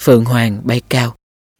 Phượng hoàng bay cao.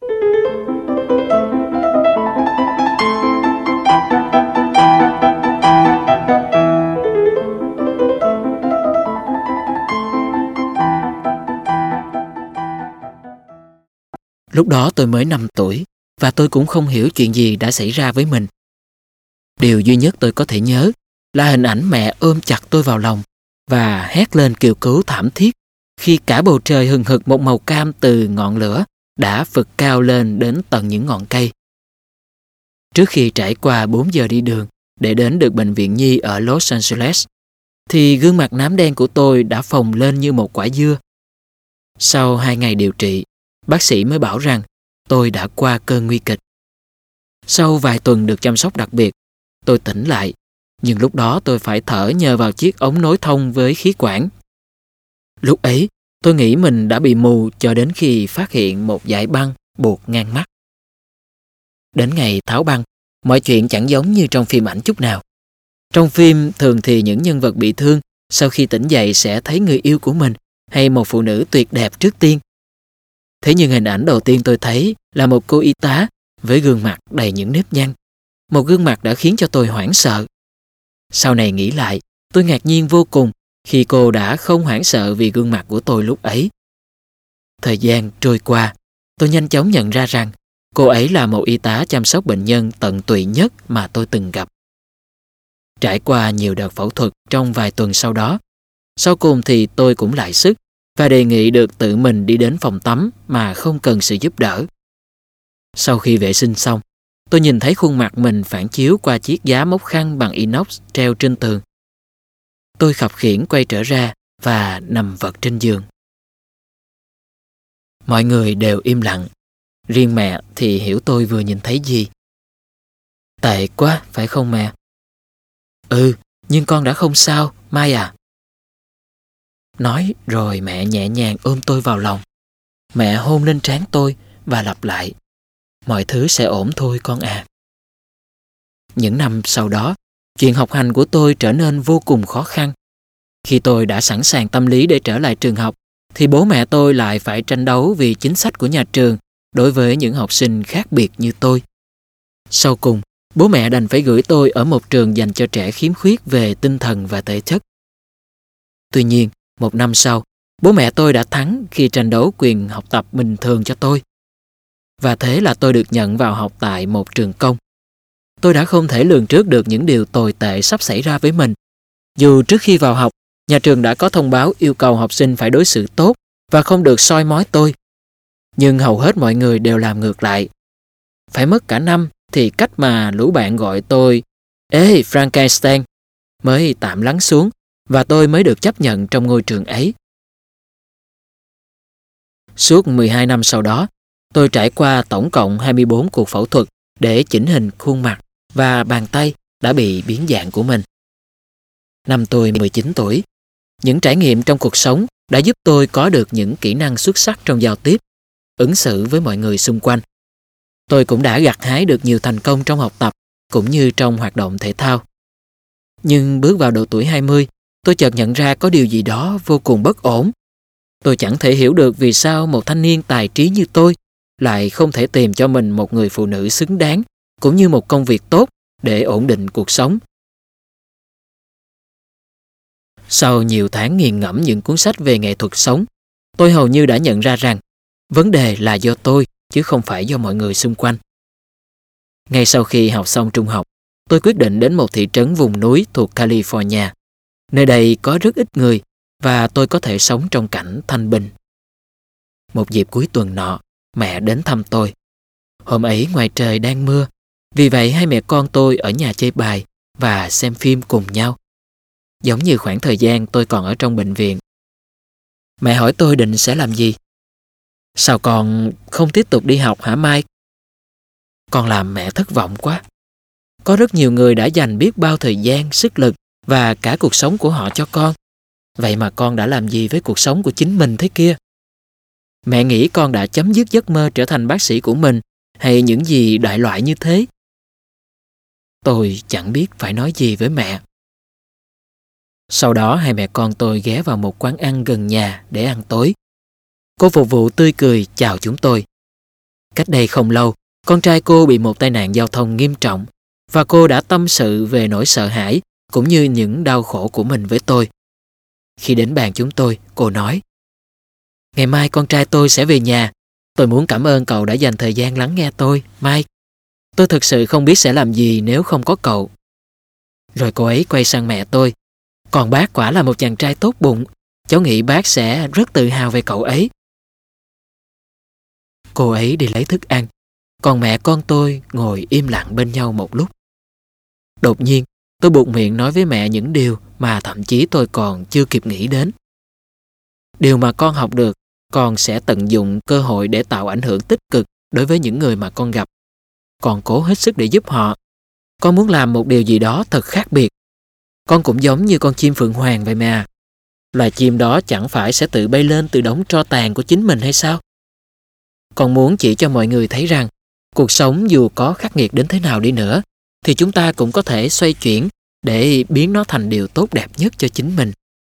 Lúc đó tôi mới 5 tuổi và tôi cũng không hiểu chuyện gì đã xảy ra với mình. Điều duy nhất tôi có thể nhớ là hình ảnh mẹ ôm chặt tôi vào lòng và hét lên kêu cứu thảm thiết khi cả bầu trời hừng hực một màu cam từ ngọn lửa đã phực cao lên đến tận những ngọn cây. Trước khi trải qua 4 giờ đi đường để đến được bệnh viện nhi ở Los Angeles, thì gương mặt nám đen của tôi đã phồng lên như một quả dưa. Sau 2 ngày điều trị, bác sĩ mới bảo rằng tôi đã qua cơn nguy kịch. Sau vài tuần được chăm sóc đặc biệt, tôi tỉnh lại, nhưng lúc đó tôi phải thở nhờ vào chiếc ống nối thông với khí quản. Lúc ấy, tôi nghĩ mình đã bị mù cho đến khi phát hiện một dải băng buộc ngang mắt. Đến ngày tháo băng, mọi chuyện chẳng giống như trong phim ảnh chút nào. Trong phim, thường thì những nhân vật bị thương sau khi tỉnh dậy sẽ thấy người yêu của mình hay một phụ nữ tuyệt đẹp trước tiên. Thế nhưng hình ảnh đầu tiên tôi thấy là một cô y tá với gương mặt đầy những nếp nhăn. Một gương mặt đã khiến cho tôi hoảng sợ. Sau này nghĩ lại, tôi ngạc nhiên vô cùng khi cô đã không hoảng sợ vì gương mặt của tôi lúc ấy. Thời gian trôi qua, tôi nhanh chóng nhận ra rằng cô ấy là một y tá chăm sóc bệnh nhân tận tụy nhất mà tôi từng gặp. Trải qua nhiều đợt phẫu thuật trong vài tuần sau đó, sau cùng thì tôi cũng lại sức và đề nghị được tự mình đi đến phòng tắm mà không cần sự giúp đỡ. Sau khi vệ sinh xong, tôi nhìn thấy khuôn mặt mình phản chiếu qua chiếc giá móc khăn bằng inox treo trên tường. Tôi khập khiễng quay trở ra và nằm vật trên giường. Mọi người đều im lặng. Riêng mẹ thì hiểu tôi vừa nhìn thấy gì. Tệ quá, phải không mẹ? Ừ, nhưng con đã không sao, Mai à. Nói rồi mẹ nhẹ nhàng ôm tôi vào lòng. Mẹ hôn lên trán tôi và lặp lại: mọi thứ sẽ ổn thôi con à. Những năm sau đó, chuyện học hành của tôi trở nên vô cùng khó khăn. Khi tôi đã sẵn sàng tâm lý để trở lại trường học, thì bố mẹ tôi lại phải tranh đấu vì chính sách của nhà trường đối với những học sinh khác biệt như tôi. Sau cùng, bố mẹ đành phải gửi tôi ở một trường dành cho trẻ khiếm khuyết về tinh thần và thể chất. Tuy nhiên, 1 năm sau, bố mẹ tôi đã thắng khi tranh đấu quyền học tập bình thường cho tôi. Và thế là tôi được nhận vào học tại một trường công. Tôi đã không thể lường trước được những điều tồi tệ sắp xảy ra với mình. Dù trước khi vào học, nhà trường đã có thông báo yêu cầu học sinh phải đối xử tốt và không được soi mói tôi. Nhưng hầu hết mọi người đều làm ngược lại. Phải mất cả năm thì cách mà lũ bạn gọi tôi "Ê Frankenstein" mới tạm lắng xuống và tôi mới được chấp nhận trong ngôi trường ấy. Suốt 12 năm sau đó, tôi trải qua tổng cộng 24 cuộc phẫu thuật để chỉnh hình khuôn mặt và bàn tay đã bị biến dạng của mình. Năm tôi 19 tuổi, những trải nghiệm trong cuộc sống đã giúp tôi có được những kỹ năng xuất sắc trong giao tiếp, ứng xử với mọi người xung quanh. Tôi cũng đã gặt hái được nhiều thành công trong học tập cũng như trong hoạt động thể thao. Nhưng bước vào độ tuổi 20, tôi chợt nhận ra có điều gì đó vô cùng bất ổn. Tôi chẳng thể hiểu được vì sao một thanh niên tài trí như tôi lại không thể tìm cho mình một người phụ nữ xứng đáng cũng như một công việc tốt để ổn định cuộc sống. Sau nhiều tháng nghiền ngẫm những cuốn sách về nghệ thuật sống, tôi hầu như đã nhận ra rằng vấn đề là do tôi chứ không phải do mọi người xung quanh. Ngay sau khi học xong trung học, tôi quyết định đến một thị trấn vùng núi thuộc California. Nơi đây có rất ít người và tôi có thể sống trong cảnh thanh bình. Một dịp cuối tuần nọ, mẹ đến thăm tôi. Hôm ấy ngoài trời đang mưa, vì vậy hai mẹ con tôi ở nhà chơi bài và xem phim cùng nhau. Giống như khoảng thời gian tôi còn ở trong bệnh viện. Mẹ hỏi tôi định sẽ làm gì. Sao con không tiếp tục đi học hả Mai? Con làm mẹ thất vọng quá. Có rất nhiều người đã dành biết bao thời gian, sức lực và cả cuộc sống của họ cho con. Vậy mà con đã làm gì với cuộc sống của chính mình thế kia? Mẹ nghĩ con đã chấm dứt giấc mơ trở thành bác sĩ của mình hay những gì đại loại như thế? Tôi chẳng biết phải nói gì với mẹ. Sau đó hai mẹ con tôi ghé vào một quán ăn gần nhà để ăn tối. Cô phục vụ tươi cười chào chúng tôi. Cách đây không lâu, con trai cô bị một tai nạn giao thông nghiêm trọng và cô đã tâm sự về nỗi sợ hãi cũng như những đau khổ của mình với tôi. Khi đến bàn chúng tôi, cô nói: "Ngày mai con trai tôi sẽ về nhà. Tôi muốn cảm ơn cậu đã dành thời gian lắng nghe tôi, Mike. Tôi thực sự không biết sẽ làm gì nếu không có cậu." Rồi cô ấy quay sang mẹ tôi: "Còn bác quả là một chàng trai tốt bụng. Cháu nghĩ bác sẽ rất tự hào về cậu ấy." Cô ấy đi lấy thức ăn, còn mẹ con tôi ngồi im lặng bên nhau một lúc. Đột nhiên, tôi buột miệng nói với mẹ những điều mà thậm chí tôi còn chưa kịp nghĩ đến. Điều mà con học được, con sẽ tận dụng cơ hội để tạo ảnh hưởng tích cực đối với những người mà con gặp. Con cố hết sức để giúp họ. Con muốn làm một điều gì đó thật khác biệt. Con cũng giống như con chim phượng hoàng vậy mà. Loài chim đó chẳng phải sẽ tự bay lên từ đống tro tàn của chính mình hay sao? Con muốn chỉ cho mọi người thấy rằng cuộc sống dù có khắc nghiệt đến thế nào đi nữa thì chúng ta cũng có thể xoay chuyển để biến nó thành điều tốt đẹp nhất cho chính mình.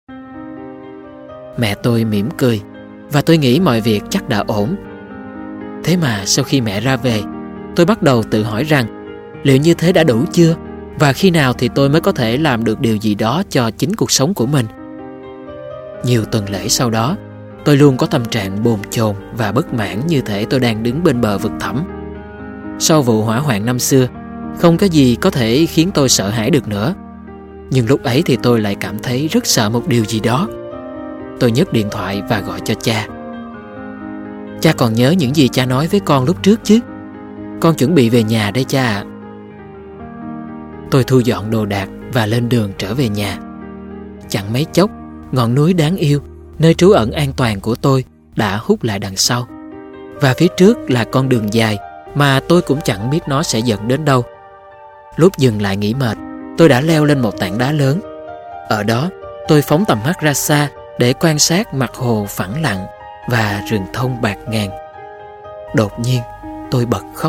Mẹ tôi mỉm cười và tôi nghĩ mọi việc chắc đã ổn. Thế mà sau khi mẹ ra về, tôi bắt đầu tự hỏi rằng liệu như thế đã đủ chưa và khi nào thì tôi mới có thể làm được điều gì đó cho chính cuộc sống của mình. Nhiều tuần lễ sau đó, tôi luôn có tâm trạng bồn chồn và bất mãn như thể tôi đang đứng bên bờ vực thẳm. Sau vụ hỏa hoạn năm xưa, không có gì có thể khiến tôi sợ hãi được nữa. Nhưng lúc ấy thì tôi lại cảm thấy rất sợ một điều gì đó. Tôi nhấc điện thoại và gọi cho cha. "Cha còn nhớ những gì cha nói với con lúc trước chứ? Con chuẩn bị về nhà đây cha ạ." Tôi thu dọn đồ đạc và lên đường trở về nhà. Chẳng mấy chốc, ngọn núi đáng yêu, nơi trú ẩn an toàn của tôi, đã hút lại đằng sau. Và phía trước là con đường dài mà tôi cũng chẳng biết nó sẽ dẫn đến đâu. Lúc dừng lại nghỉ mệt, tôi đã leo lên một tảng đá lớn. Ở đó, tôi phóng tầm mắt ra xa để quan sát mặt hồ phẳng lặng và rừng thông bạt ngàn. Đột nhiên, tôi bật khóc.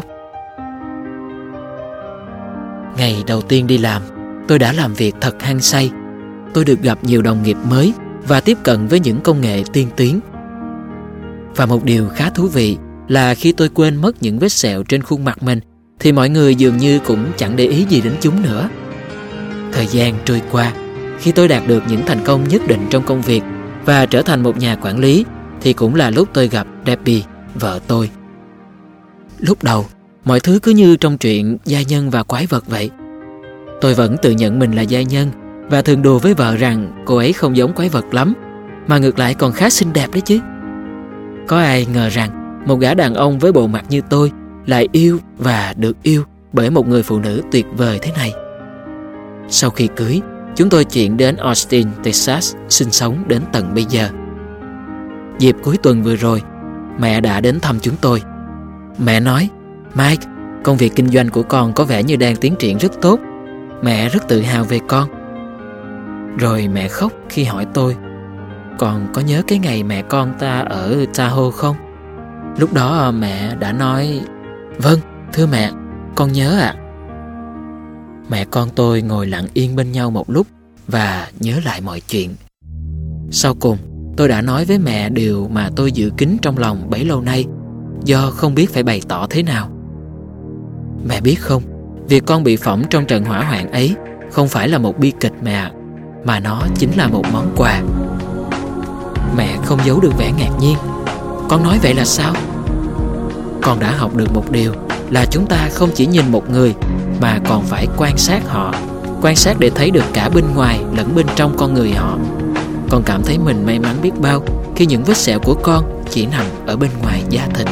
Ngày đầu tiên đi làm, tôi đã làm việc thật hăng say. Tôi được gặp nhiều đồng nghiệp mới và tiếp cận với những công nghệ tiên tiến. Và một điều khá thú vị là khi tôi quên mất những vết sẹo trên khuôn mặt mình thì mọi người dường như cũng chẳng để ý gì đến chúng nữa. Thời gian trôi qua, khi tôi đạt được những thành công nhất định trong công việc và trở thành một nhà quản lý thì cũng là lúc tôi gặp Debbie, vợ tôi. Lúc đầu, mọi thứ cứ như trong truyện gia nhân và quái vật vậy. Tôi vẫn tự nhận mình là gia nhân và thường đùa với vợ rằng cô ấy không giống quái vật lắm, mà ngược lại còn khá xinh đẹp đấy chứ. Có ai ngờ rằng một gã đàn ông với bộ mặt như tôi lại yêu và được yêu bởi một người phụ nữ tuyệt vời thế này. Sau khi cưới, chúng tôi chuyển đến Austin, Texas sinh sống đến tận bây giờ. Dịp cuối tuần vừa rồi, mẹ đã đến thăm chúng tôi. Mẹ nói: "Mike, công việc kinh doanh của con có vẻ như đang tiến triển rất tốt. Mẹ rất tự hào về con." Rồi mẹ khóc khi hỏi tôi: "Con có nhớ cái ngày mẹ con ta ở Tahoe không?" Lúc đó mẹ đã nói: "Vâng, thưa mẹ, con nhớ ạ." Mẹ con tôi ngồi lặng yên bên nhau một lúc và nhớ lại mọi chuyện. Sau cùng, tôi đã nói với mẹ điều mà tôi giữ kín trong lòng bấy lâu nay, do không biết phải bày tỏ thế nào. "Mẹ biết không, việc con bị phỏng trong trận hỏa hoạn ấy không phải là một bi kịch mẹ, mà nó chính là một món quà." Mẹ không giấu được vẻ ngạc nhiên. "Con nói vậy là sao?" "Con đã học được một điều là chúng ta không chỉ nhìn một người mà còn phải quan sát họ, quan sát để thấy được cả bên ngoài lẫn bên trong con người họ. Con cảm thấy mình may mắn biết bao khi những vết sẹo của con chỉ nằm ở bên ngoài da thịt."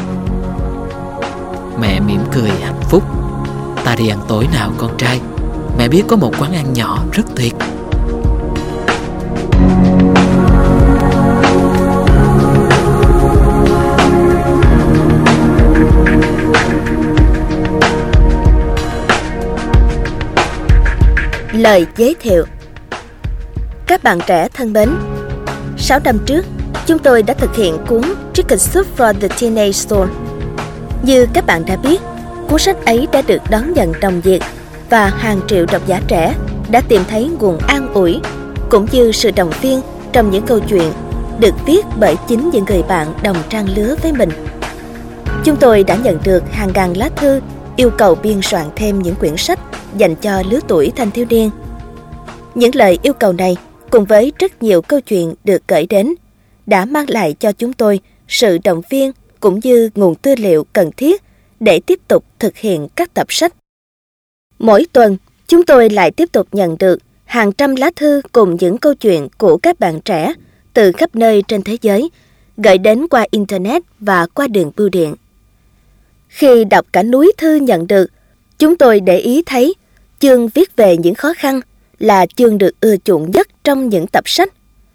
Mẹ mỉm cười hạnh phúc. "Ta đi ăn tối nào con trai. Mẹ biết có một quán ăn nhỏ rất tuyệt." Lời giới thiệu. Các bạn trẻ thân mến, 6 năm trước, chúng tôi đã thực hiện cuốn Chicken Soup for the Teenage Soul. Như các bạn đã biết, cuốn sách ấy đã được đón nhận nồng nhiệt và hàng triệu độc giả trẻ đã tìm thấy nguồn an ủi cũng như sự động viên trong những câu chuyện được viết bởi chính những người bạn đồng trang lứa với mình. Chúng tôi đã nhận được hàng ngàn lá thư yêu cầu biên soạn thêm những quyển sách dành cho lứa tuổi thanh thiếu niên. Những lời yêu cầu này cùng với rất nhiều câu chuyện được gửi đến đã mang lại cho chúng tôi sự động viên cũng như nguồn tư liệu cần thiết để tiếp tục thực hiện các tập sách. Mỗi tuần, chúng tôi lại tiếp tục nhận được hàng trăm lá thư cùng những câu chuyện của các bạn trẻ từ khắp nơi trên thế giới, gửi đến qua Internet và qua đường bưu điện. Khi đọc cả núi thư nhận được, chúng tôi để ý thấy chương viết về những khó khăn là chương được ưa chuộng nhất trong những tập sách.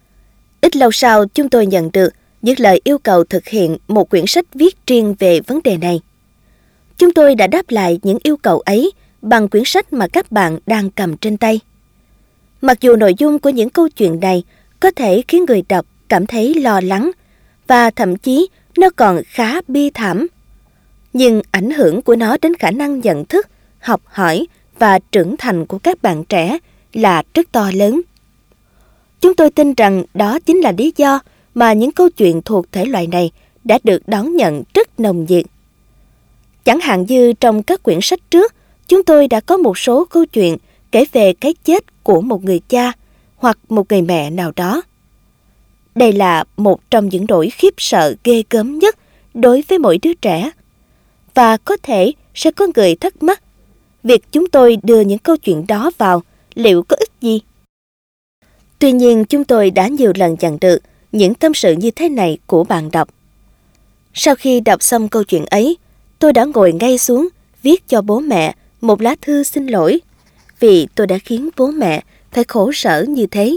Ít lâu sau, chúng tôi nhận được những lời yêu cầu thực hiện một quyển sách viết riêng về vấn đề này. Chúng tôi đã đáp lại những yêu cầu ấy bằng quyển sách mà các bạn đang cầm trên tay. Mặc dù nội dung của những câu chuyện này có thể khiến người đọc cảm thấy lo lắng và thậm chí nó còn khá bi thảm, nhưng ảnh hưởng của nó đến khả năng nhận thức, học hỏi và trưởng thành của các bạn trẻ là rất to lớn. Chúng tôi tin rằng đó chính là lý do mà những câu chuyện thuộc thể loại này đã được đón nhận rất nồng nhiệt. Chẳng hạn như trong các quyển sách trước, chúng tôi đã có một số câu chuyện kể về cái chết của một người cha hoặc một người mẹ nào đó. Đây là một trong những nỗi khiếp sợ ghê gớm nhất đối với mỗi đứa trẻ. Và có thể sẽ có người thắc mắc, việc chúng tôi đưa những câu chuyện đó vào liệu có ích gì? Tuy nhiên, chúng tôi đã nhiều lần nhận được những tâm sự như thế này của bạn đọc. Sau khi đọc xong câu chuyện ấy, tôi đã ngồi ngay xuống viết cho bố mẹ một lá thư xin lỗi vì tôi đã khiến bố mẹ phải khổ sở như thế.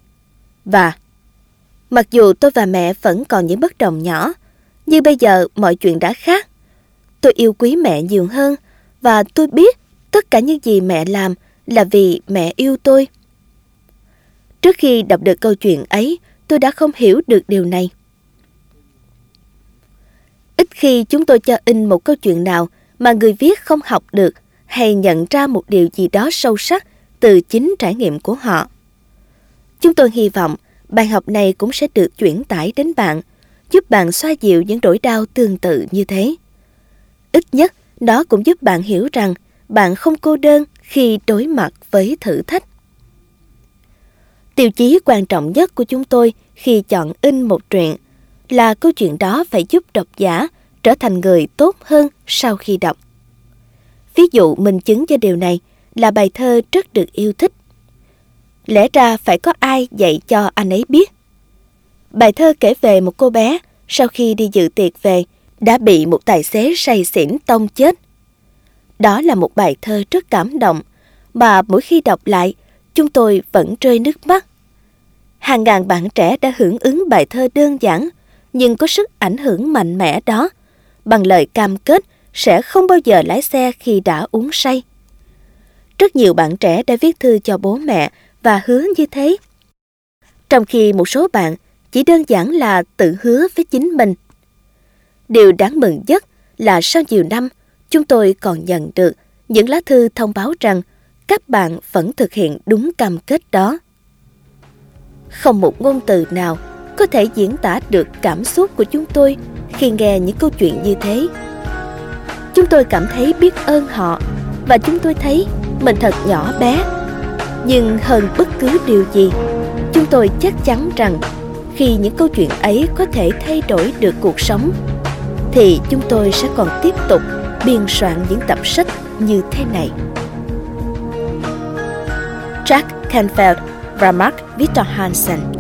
Và mặc dù tôi và mẹ vẫn còn những bất đồng nhỏ, nhưng bây giờ mọi chuyện đã khác. Tôi yêu quý mẹ nhiều hơn và tôi biết tất cả những gì mẹ làm là vì mẹ yêu tôi. Trước khi đọc được câu chuyện ấy, tôi đã không hiểu được điều này. Ít khi chúng tôi cho in một câu chuyện nào mà người viết không học được hay nhận ra một điều gì đó sâu sắc từ chính trải nghiệm của họ. Chúng tôi hy vọng bài học này cũng sẽ được chuyển tải đến bạn, giúp bạn xoa dịu những nỗi đau tương tự như thế. Ít nhất, nó cũng giúp bạn hiểu rằng bạn không cô đơn khi đối mặt với thử thách. Tiêu chí quan trọng nhất của chúng tôi khi chọn in một truyện là câu chuyện đó phải giúp độc giả trở thành người tốt hơn sau khi đọc. Ví dụ minh chứng cho điều này là bài thơ rất được yêu thích. Lẽ ra phải có ai dạy cho anh ấy biết. Bài thơ kể về một cô bé sau khi đi dự tiệc về đã bị một tài xế say xỉn tông chết. Đó là một bài thơ rất cảm động mà mỗi khi đọc lại chúng tôi vẫn rơi nước mắt. Hàng ngàn bạn trẻ đã hưởng ứng bài thơ đơn giản nhưng có sức ảnh hưởng mạnh mẽ đó bằng lời cam kết sẽ không bao giờ lái xe khi đã uống say. Rất nhiều bạn trẻ đã viết thư cho bố mẹ và hứa như thế. Trong khi một số bạn chỉ đơn giản là tự hứa với chính mình. Điều đáng mừng nhất là sau nhiều năm, chúng tôi còn nhận được những lá thư thông báo rằng các bạn vẫn thực hiện đúng cam kết đó. Không một ngôn từ nào có thể diễn tả được cảm xúc của chúng tôi khi nghe những câu chuyện như thế. Chúng tôi cảm thấy biết ơn họ và chúng tôi thấy mình thật nhỏ bé. Nhưng hơn bất cứ điều gì, chúng tôi chắc chắn rằng khi những câu chuyện ấy có thể thay đổi được cuộc sống, thì chúng tôi sẽ còn tiếp tục biên soạn những tập sách như thế này. Jack Canfield và Mark Victor Hansen.